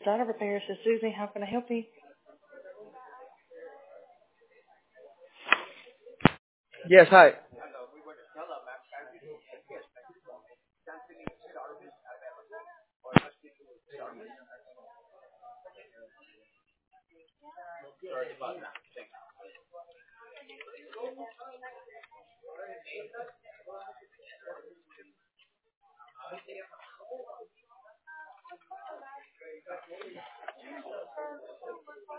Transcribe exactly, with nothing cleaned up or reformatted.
Auto Repairs. This is Susie. How can I help you? Yes, hi.